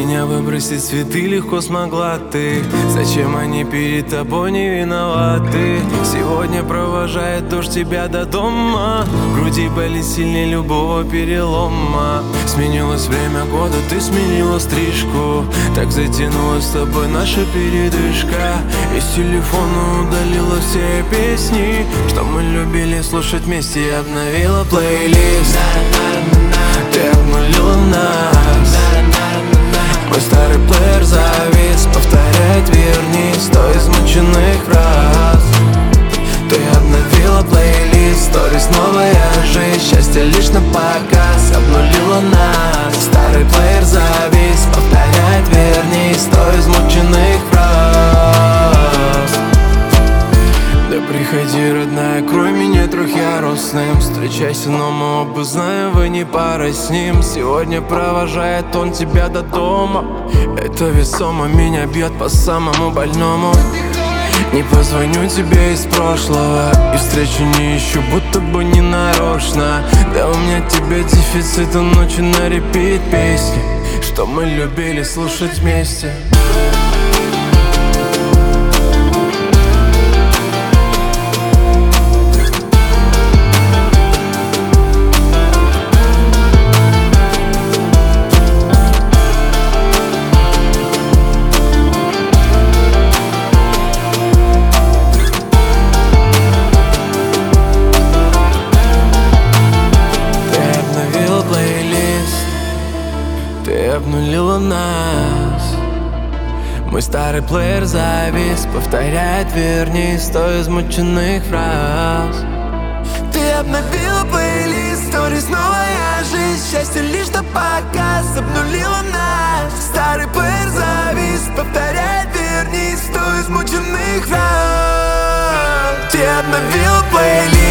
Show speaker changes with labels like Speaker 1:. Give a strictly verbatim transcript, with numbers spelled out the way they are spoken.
Speaker 1: меня выбросить цветы легко смогла ты. Зачем они перед тобой не виноваты? Сегодня провожает дождь тебя до дома. В груди болит сильнее любого перелома. Сменилось время года, ты сменила стрижку. Так затянулась с тобой наша передышка. Из телефона удалила все песни, что мы любили слушать вместе. И обновила плейлист. Ты обнулила нас. Мой старый плеер завис, повторяет верни сто измученных фраз. Ты обновила плейлист, сторис, новая жизнь. Счастье лишь на показ, обнулила нас. Старый плеер завис, повторяет верни сто измученных фраз. Да приходи, родная, крой меня трехъярусным. Встречайся, но мы оба знаем, вы не пара с ним. Сегодня провожает он тебя до дома. Это весомо меня бьет по самому больному. Не позвоню тебе из прошлого и встречу не ищу, будто бы не нарочно. Да у меня тебе дефицит, он ночью на репит песни, что мы любили слушать вместе. Ты обнулила нас. Мой старый плеер завис, повторяет верни сто измученных фраз.
Speaker 2: Ты обновила плейлист, сторис, новая жизнь. Счастье лишь на показ, обнулила нас. Старый плеер завис, повторяет верни сто измученных фраз. Ты обновила плейлист.